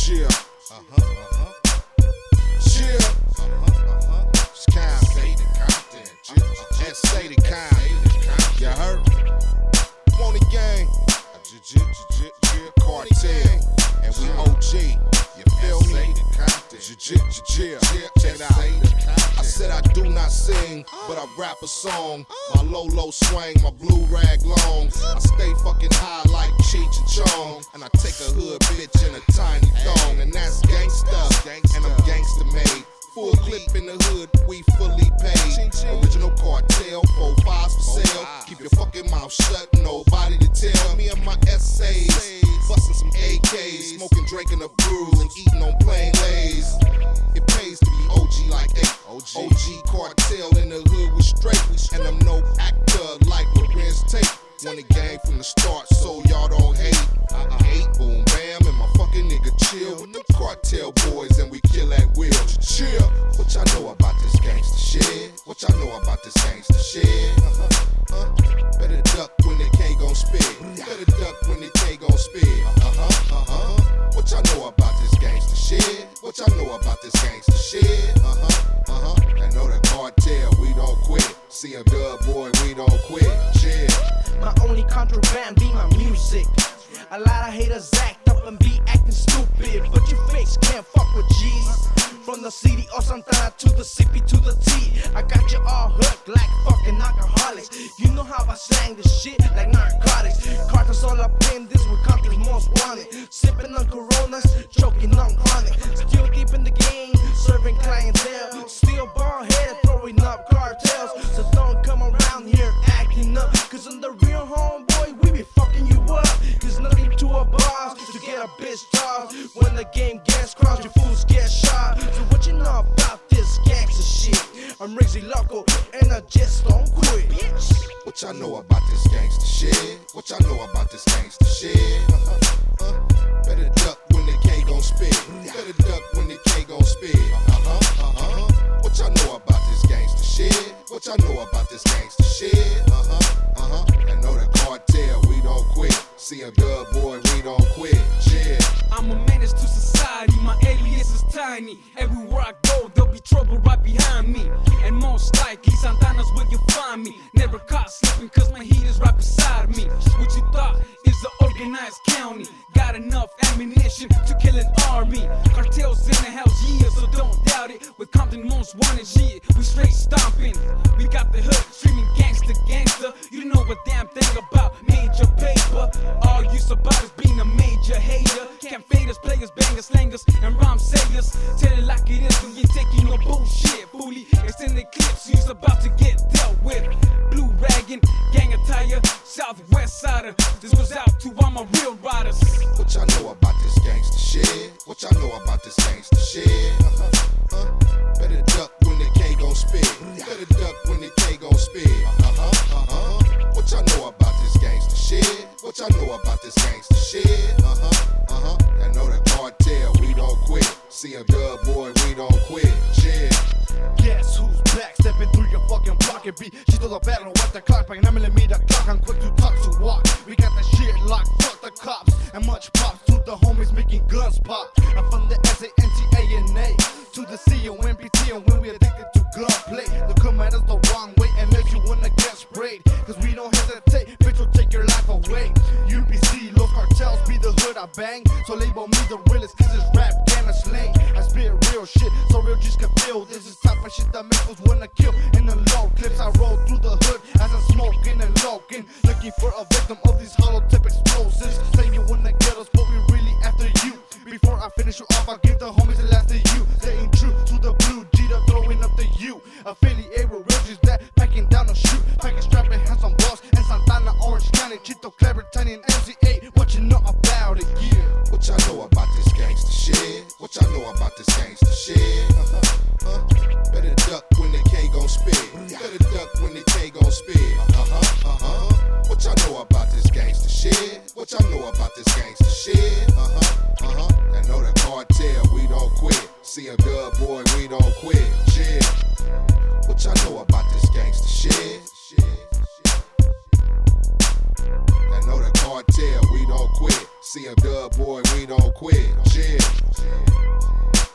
Chill. Chill. It's Cam. Say the kind. You heard? On the gang. Cartel. And we OG. You feel me? Check it out. I said I do not sing, but I rap a song. My low swing, my blue rag long. I stay fucking high like Cheech and Chong. And I take a hood bitch in a tiny thong. And that's gangsta, and I'm gangsta made. Full clip in the hood, we fully paid. Original cartel, 4 5s for sale. Keep your fucking mouth shut, nobody to tell. Me and my essays, busting some AKs, smoking, drinking a brew, and eating on plain lays. It pays to be OG like A. OG cartel in the hood was straight, and I'm no actor like Lorenz Tate. Won the game from the start, so y'all don't hate. Hate, boom, bam, and my fucking nigga chill with the cartel boys, and we kill at will. Chill. What y'all know about this gangsta shit? What y'all know about this gangsta shit? Better duck when the K gon' spit. Better duck when the K gon' spit. What y'all know about this gangsta shit? What y'all know about this gangsta shit? I know the cartel, we don't quit. See a dub boy, we don't quit. Chill. My only contraband be my music. A lot of haters act up and be acting stupid, but your face can't fuck with G's. From the city of Santana to the CP to the T, I got you all hooked like fucking alcoholics. You know how I slang this shit like narcotics. Cartels all up in this, we country's most wanted. Sipping on Coronas, choking on chronic. Still deep in the game, serving clientele. Still bald headed, throwing up cartels. So don't come around here acting up, cause I'm the real homeboy, we be fucking you up. There's nothing to a boss to get a bitch tossed. When the game gets crossed, your fools get shot. So what you know about this gangsta shit? I'm Rizzy Loco and I just don't quit, bitch. What y'all know about this gangsta shit? What y'all know about this gangsta shit? Better duck when the K gon' spit. Better duck when the K gon' spit. What y'all know about this gangsta shit? What y'all know about this gangsta shit? I know the cartel, we don't quit. See a dub boy, we don't quit. Yeah. I'm a menace to society, my alias is tiny. Everywhere I go, there'll be trouble right behind me. And most likely, Santana's where you find me. Never caught slipping, cause my heat is right beside me. What you thought is the organized county. Got enough ammunition to kill an army. Cartels in the house, yeah, so don't doubt it. With Compton most wanted, shit, we straight stomping. We got the hood screaming gangsta, gangsta. You don't know a damn thing about major paper. All you about is being a major hater. Can't fade us, players, bangers, slangers, and rhyme sayers. Tell it like it is, we ain't taking no bullshit. Fully extended clips, you's about to get dealt with. Blue ragging, gang attire, Southwest sider. This was out to all my real riders. What y'all know about this gangsta shit? What y'all know about this gangsta shit? Better duck when the K gon' spit. Better duck when the K gon' spit. What y'all know about this gangsta shit? What y'all know about this gangsta shit? I know the cartel, we don't quit. See a dub boy, we don't quit. Yeah. Guess who's back? Stepping through your fucking block and beat. She's still a battle with the clock, like 9mm clock. I'm quick to talk to walk. We got the shit locked, fuck the cops. And much props to the homies making guns pop. I'm from the SANTANA to the COMPT, and when we addicted to gunplay, they come at us the wrong way unless you wanna get sprayed. Cause we don't hesitate, bitch will take your life away. UBC, Los Cartels be the hood I bang. So label me the realest, cause it's rap, can slang. I spit real shit, so real G's can feel. This is type of shit that makes us wanna kill. In the low clips, I roll through the hood as I'm smoking and looking, looking for a victim of these hollow tip explosives. Say you wanna get us, but we really after you. Before I finish you off, I'll give the homies the last of you. Staying true to the blue G, they're throwing up the U. Affiliate with real G's that packing down a shoe. Packing strapping, hands on boss, and Santana, Orange County, Chito, Clever, Tiny, and MC8. What you know about it, yeah? What y'all know about this gangsta shit? What y'all know about this gangsta shit? Better duck when the K gon' spit. Better duck when the K gon' spit. What y'all know about this gangsta shit? What y'all know about this gangsta shit? I know the cartel, we don't quit. See a dub boy, we don't quit. Yeah. What y'all know about this gangsta shit? I know the cartel, we don't quit. See a dub up, boy, we don't quit. Chill.